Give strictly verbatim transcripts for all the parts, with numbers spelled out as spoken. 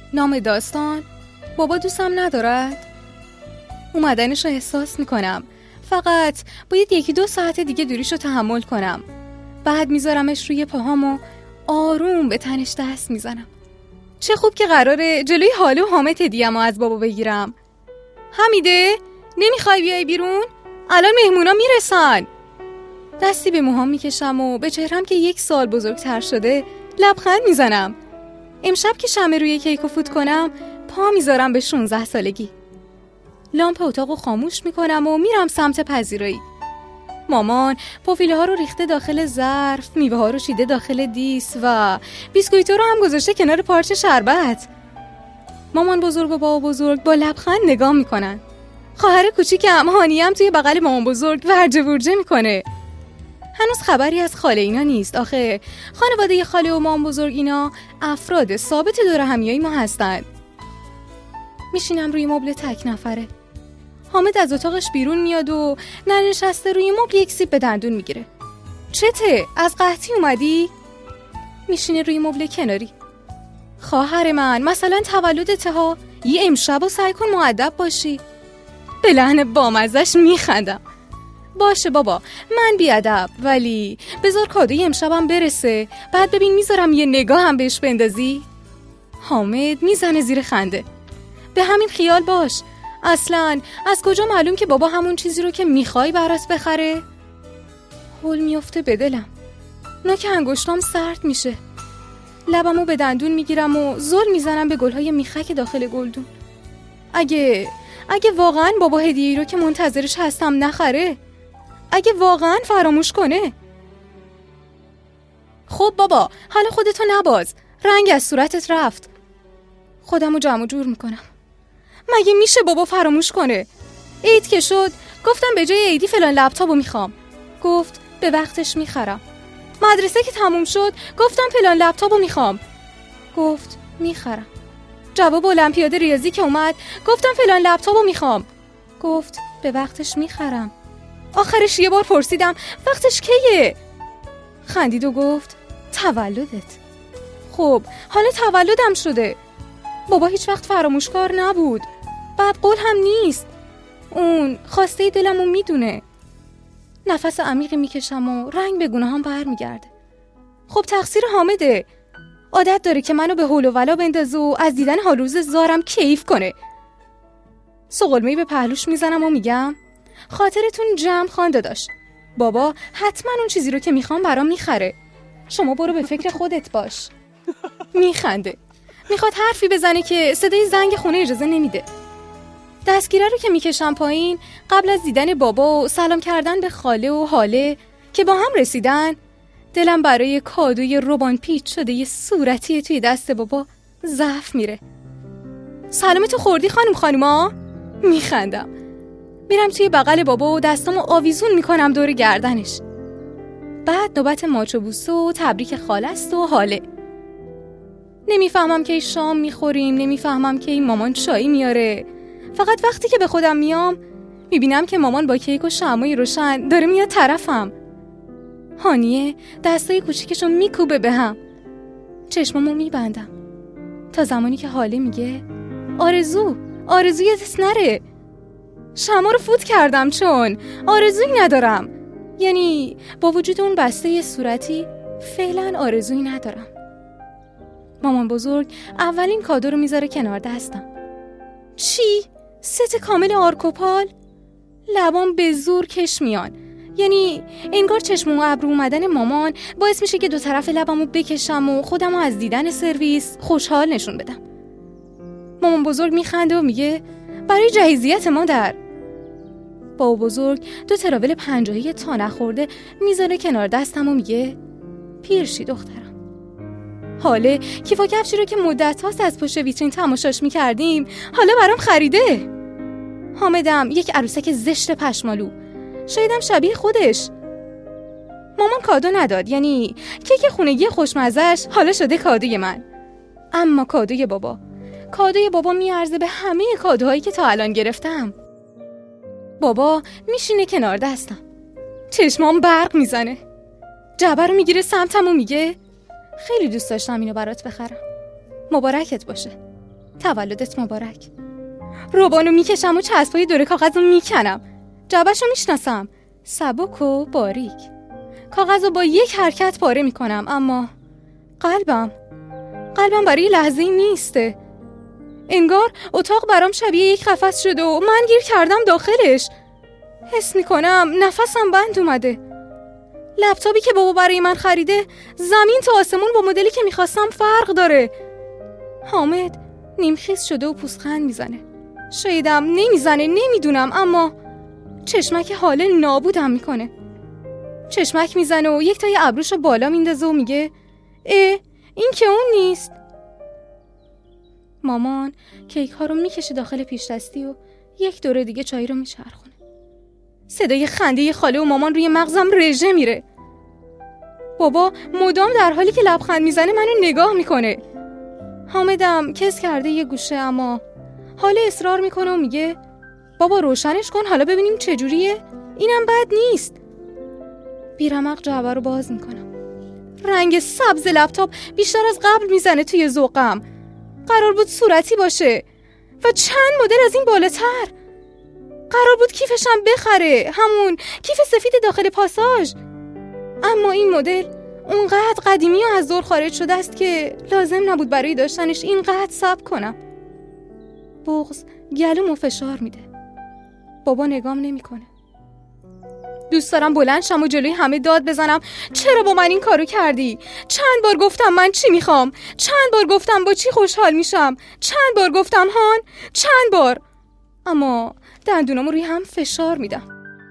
نام داستان بابا دوستم ندارد. اومدنش رو احساس میکنم، فقط باید یکی دو ساعت دیگه دوریش رو تحمل کنم. بعد میذارمش روی پاهام و آروم به تنش دست میزنم. چه خوب که قراره جلوی حاله و حامد هدیه‌مو از بابا بگیرم. حمیده، نمیخوای بیای بیرون؟ الان مهمونا میرسن. دستی به موهام میکشم و به چهرم که یک سال بزرگتر شده لبخند میزنم. امشب که شمع روی کیکو فوت کنم پا میذارم به شانزده سالگی. لامپ اتاقو خاموش میکنم و میرم سمت پذیرایی. مامان پوفیله ها رو ریخته داخل ظرف، میوه ها رو چیده داخل دیس و بیسکویتو رو هم گذاشته کنار پارچه شربت. مامان بزرگ و بابا بزرگ با لبخند نگاه میکنن. خواهر کوچیکم هانی هم توی بغل مامان بزرگ ورجه ورجه میکنه. هنوز خبری از خاله اینا نیست. آخه خانواده خاله و مامان بزرگ اینا افراد ثابت دور همیایی ما هستن. میشینم روی مبل تک نفره. حامد از اتاقش بیرون میاد و ننشسته روی مبل یک سیب به دندون میگیره. چته؟ از قحطی اومدی؟ میشینه روی مبل کناری. خواهر من مثلا تولدته ها، یه امشب و سعی کن مؤدب باشی. به لحن بامزش میخندم. باشه بابا، من بیادب، ولی بذار کادوی امشبم برسه، بعد ببین میذارم یه نگاه هم بهش بندازی. حامد میزنه زیر خنده. به همین خیال باش. اصلاً از کجا معلوم که بابا همون چیزی رو که میخوای برات بخره؟ هول میفته به دلم. نوک انگشتام سرد میشه. لبمو به دندون میگیرم و زل میزنم به گلهای میخک داخل گلدون. اگه اگه واقعاً بابا هدیه‌ای رو که منتظرش هستم نخره، اگه واقعاً فراموش کنه. خب بابا، حالا خودتو نباز، رنگ از صورتت رفت. خودمو جمع و جور میکنم. مگه میشه بابا فراموش کنه؟ عید که شد گفتم به جای عیدی فلان لپتاپو میخوام. گفت به وقتش میخرم. مدرسه که تموم شد گفتم فلان لپتاپو میخوام. گفت میخرم. جواب المپیاد ریاضی که اومد گفتم فلان لپتاپو میخوام. گفت به وقتش میخرم. آخرش یه بار پرسیدم وقتش کیه؟ خندید و گفت تولدت. خب حالا تولدم شده. بابا هیچ وقت فراموشکار نبود. بعد قول هم نیست. اون خواسته دلمو میدونه. نفس عمیقی میکشم و رنگ به گونه‌هام برمیگرده. خب تقصیر حامده. عادت داره که منو به هول و ولا بندازه و از دیدن حال روز زارم کیف کنه. سقلمه‌ای به پهلوش میزنم و میگم خاطرتون جمع خان داداش. بابا حتما اون چیزی رو که میخوام برام میخره. شما برو به فکر خودت باش. میخنده. میخواد حرفی بزنه که صدای زنگ خونه اجازه نمیده. دستگیره رو که میکشم پایین، قبل از دیدن بابا و سلام کردن به خاله و حاله که با هم رسیدن، دلم برای کادوی روبان پیچ شده یه صورتی توی دست بابا ضعف میره. سلامتو خوردی خانم خانوما؟ میخندم. میرم توی بغل بابا و دستامو آویزون میکنم دور گردنش. بعد نوبت ماچ و بوسه و تبریک خاله است و حاله. نمیفهمم که شام میخوریم، نمیفهمم که این مامان چایی میاره. فقط وقتی که به خودم میام میبینم که مامان با کیک و شمعای روشن داره میاد طرفم. هانیه دستای کوچیکشو میکوبه به هم. چشممو میبندم تا زمانی که حاله میگه آرزو، آرزو یادت نره. شمع رو فوت کردم چون آرزویی ندارم. یعنی با وجود اون بسته صورتی فعلا آرزویی ندارم. مامان بزرگ اولین کادو رو میذاره کنار دستم. چی؟ ست کامل آرکوپال؟ لبام به زور کش میان. یعنی انگار چشم و ابرو اومدن مامان باعث میشه که دو طرف لبمو بکشم و خودمو از دیدن سرویس خوشحال نشون بدم. مامان بزرگ میخنده و میگه برای جهیزیت مادر. بابا بزرگ دو تراول پنجاهی تا نخورده میذاره کنار دستم و میگه پیرشی دخترم. حاله کیف و کفشی رو که مدت هاست از پشت ویترین تماشاش میکردیم حالا برام خریده. حامدم یک عروسک زشت پشمالو، شایدم شبیه خودش. مامان کادو نداد، یعنی کیک خونگی خوشمزه‌اش حالا شده کادوی من. اما کادوی بابا، کادوی بابا میارزه به همه کادوهایی که تا الان گرفتم. بابا میشینه کنار دستم، چشمام برق میزنه، جعبه رو میگیره سمتم و میگه خیلی دوست داشتم اینو برات بخرم، مبارکت باشه. تولدت مبارک. روبانو میکشم و چسبای دور کاغذو میکنم. جعبه‌شو میشناسم، سبک و باریک. کاغذو با یک حرکت پاره میکنم، اما قلبم قلبم برای لحظه ای نیسته. انگار اتاق برام شبیه یک قفس شده و من گیر کردم داخلش. حس میکنم نفسم بند اومده. لپتاپی که بابا برای من خریده زمین تا آسمون با مدلی که میخواستم فرق داره. حامد نیمخیز شده و پوزخند میزنه. شایدم نمیزنه، نمیدونم، اما چشمک حال نابودم میکنه. چشمک میزنه و یک تای ابروشو بالا میندازه و میگه اه این که اون نیست. مامان کیک ها رو میکشه داخل پیش دستی و یک دوره دیگه چای رو میچرخونه. صدای خنده خاله و مامان روی مغزم رژه میره. بابا مدام در حالی که لبخند میزنه منو نگاه میکنه. حامدم کس کرده یه گوشه، اما حاله اصرار میکنه و میگه بابا روشنش کن حالا ببینیم چجوریه. اینم بد نیست. بیرمق جعبه رو باز میکنم. رنگ سبز لپتاپ بیشتر از قبل میزنه توی ذوقم. قرار بود صورتی باشه و چند مدل از این بالاتر. قرار بود کیفشم بخره، همون کیف سفید داخل پاساژ. اما این مدل اونقدر قدیمی و از دور خارج شده است که لازم نبود برای داشتنش اینقدر صبر کنم. بغض گلومو فشار میده. بابا نگام نمیکنه. دوست دارم بلند شم و جلوی همه داد بزنم چرا با من این کارو کردی؟ چند بار گفتم من چی میخوام؟ چند بار گفتم با چی خوشحال میشم؟ چند بار گفتم هان؟ چند بار؟ اما دندونامو روی هم فشار میدم.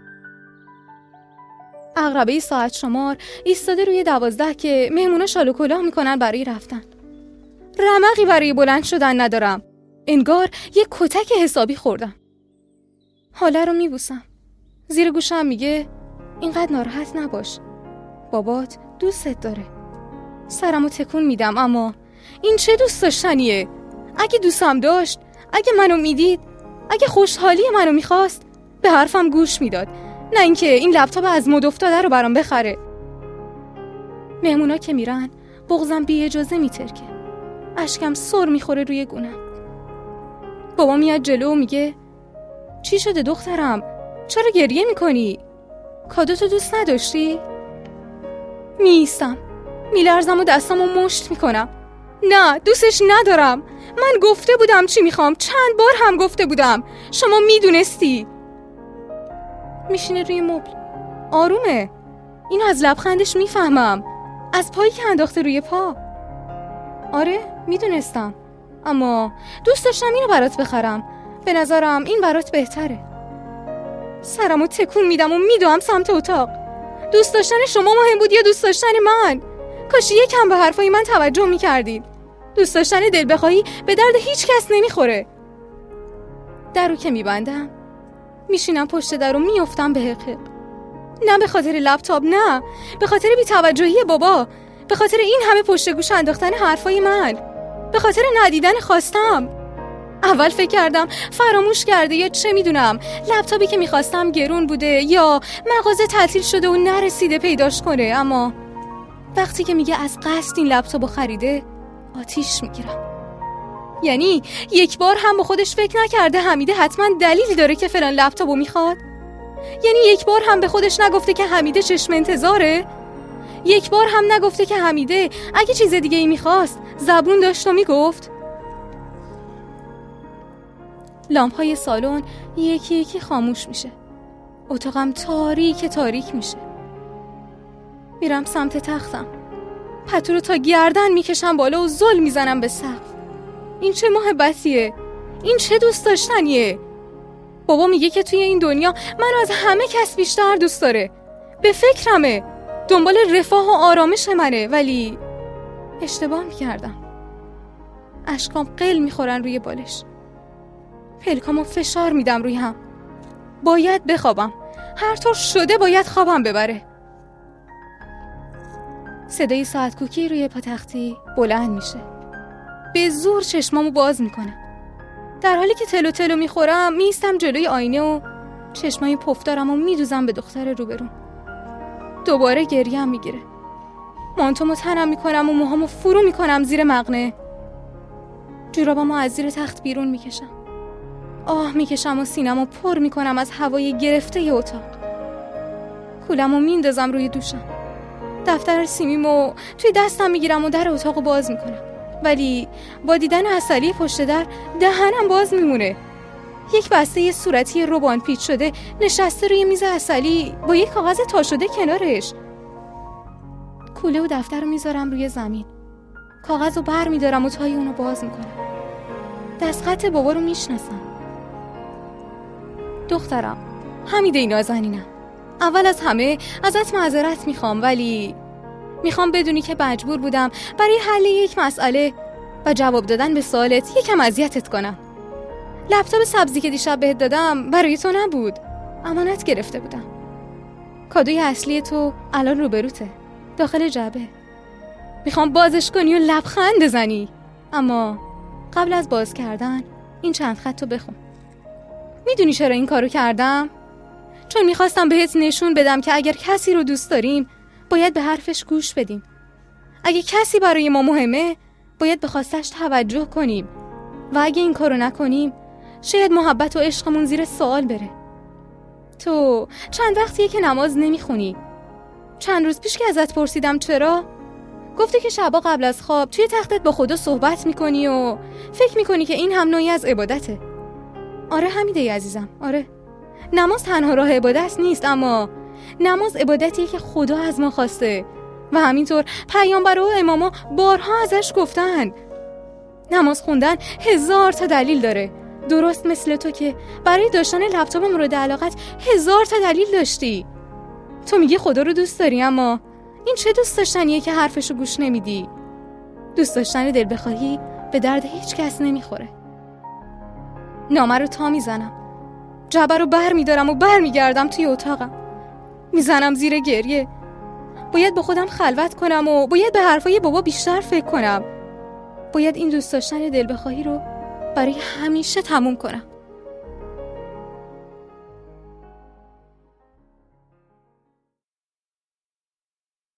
عقربه ساعت شمار ایستاده روی دوازده که مهمونا شال و کلاه میکنن برای رفتن. رمقی برای بلند شدن ندارم. انگار یک کتک حسابی خوردم. حاله رو میبوسم. زیر گوشم میگه اینقدر ناراحت نباش، بابات دوستت داره. سرمو تکون میدم، اما این چه دوست داشتنیه؟ اگه دوستم داشت، اگه منو میدید، اگه خوشحالی منو میخواست، به حرفم گوش میداد، نه اینکه این لپتاپ از مد افتاده رو برام بخره. مهمونا که میرن بغضم بی اجازه میترکه. اشکم سر میخوره روی گونم. بابا میاد جلو و میگه چی شده دخترم؟ چرا گریه میکنی؟ کادوتو دوست نداشتی؟ میایستم، میلرزم و دستامو مشت میکنم. نه دوستش ندارم. من گفته بودم چی میخوام، چند بار هم گفته بودم، شما میدونستی. میشینه روی مبل، آرومه. اینو از لبخندش میفهمم، از پایی که انداخته روی پا. آره میدونستم، اما دوست داشتم اینو برات بخرم. به نظرم این برات بهتره. سرمو تکون میدم و میدوام سمت اتاق. دوست داشتن شما مهم بود یا دوست داشتن من؟ کاش یکم به حرفای من توجه میکردید. دوست داشتن دل بخواهی به درد هیچ کس نمیخوره. درو که میبندم میشینم پشت در و میافتم به حقیق. نه به خاطر لپتاپ، نه به خاطر بی‌توجهی بابا، به خاطر این همه پشت گوش انداختن حرفای من، به خاطر ندیدن خواستم. اول فکر کردم فراموش کرده یا چه میدونم، لپتاپی که میخواستم گرون بوده یا مغازه تعطیل شده و نرسیده پیداش کنه. اما وقتی که میگه از قصد این لپتاپو خریده، آتیش میگیرم. یعنی یک بار هم با خودش فکر نکرده حمیده حتما دلیلی داره که فلان لپتاپو میخواد؟ یعنی یک بار هم به خودش نگفته که حمیده چشم انتظاره؟ یک بار هم نگفته که حمیده اگه چیز دیگه ای میخواست زبون داشت و میگفت؟ لامپ‌های سالن یکی یکی خاموش میشه. اتاقم تاریک تاریک میشه. میرم سمت تختم. پتو رو تا گردن میکشم بالا و زل میزنم به سقف. این چه محبتیه؟ این چه دوست داشتنیه؟ بابا میگه که توی این دنیا منو از همه کس بیشتر دوست داره. به فکرمه. دنبال رفاه و آرامش منه، ولی اشتباه میکردم. اشکام قل میخورن روی بالش. پلکامو فشار میدم روی هم. باید بخوابم. هر طور شده باید خوابم ببره. صدای ساعت کوکی روی پاتختی بلند میشه. به زور چشمامو باز میکنه. در حالی که تلو تلو میخورم میستم جلوی آینه و چشمای پفدارم و میدوزم به دختر روبرون. دوباره گریم میگیره. مانتومو تنم میکنم و موهامو فرو میکنم زیر مقنعه. جورابامو از زیر تخت بیرون میکشم. آه میکشم و سینمو پر میکنم از هوای گرفته ی اتاق. کولمو میندازم روی دوشم. دفتر سیمیمو توی دستم میگیرم و در اتاقو باز میکنم. ولی با دیدن عسلی پشت در دهنم باز میمونه. یک بسته صورتی روبان پیچ شده نشسته روی میز عسلی با یک کاغذ تا شده کنارش. کوله و دفتر رو میذارم روی زمین. کاغذ رو بر میدارم و تای اونو باز میکنم. دستخط بابا رو میشناسم. دخترم، حمیده نازنینم. اول از همه ازت معذرت میخوام، ولی میخوام بدونی که مجبور بودم برای حل یک مسئله و جواب دادن به سوالت یکم اذیتت کنم. لپتاپ سبزی که دیشب بهت دادم برای تو نبود. امانت گرفته بودم. کادوی اصلی تو الان روبروته، داخل جعبه. میخوام بازش کنی و لبخند بزنی، اما قبل از باز کردن این چند خط رو بخون. میدونی چرا این کارو کردم؟ چون میخواستم بهت نشون بدم که اگر کسی رو دوست داریم باید به حرفش گوش بدیم. اگه کسی برای ما مهمه باید به خواستش توجه کنیم و اگه این کارو نکنیم شاید محبت و عشقمون زیر سوال بره. تو چند وقتیه که نماز نمیخونی. چند روز پیش که ازت پرسیدم چرا، گفتی که شبا قبل از خواب توی تختت با خدا صحبت میکنی و فکر میکنی که این هم نوعی از عبادته. آره حمیده عزیزم، آره. نماز تنها راه عبادت نیست، اما نماز عبادتیه که خدا از ما خواسته و همینطور پیامبر و اماما بارها ازش گفتن. نماز خوندن هزار تا دلیل داره، درست مثل تو که برای داشتن لپتاپ مورد علاقت هزار تا دلیل داشتی. تو میگی خدا رو دوست داری، اما این چه دوست داشتنیه که حرفشو گوش نمیدی؟ دوست داشتن دل بخواهی به درد هیچ کس نمیخوره. نامه رو تا میزنم، جعبه رو بر میدارم و بر میگردم توی اتاقم، میزنم زیر گریه. باید با خودم خلوت کنم و باید به حرفای بابا بیشتر فکر کنم. باید این دوست داشتن دل بخواهی رو برای همیشه تموم کنم.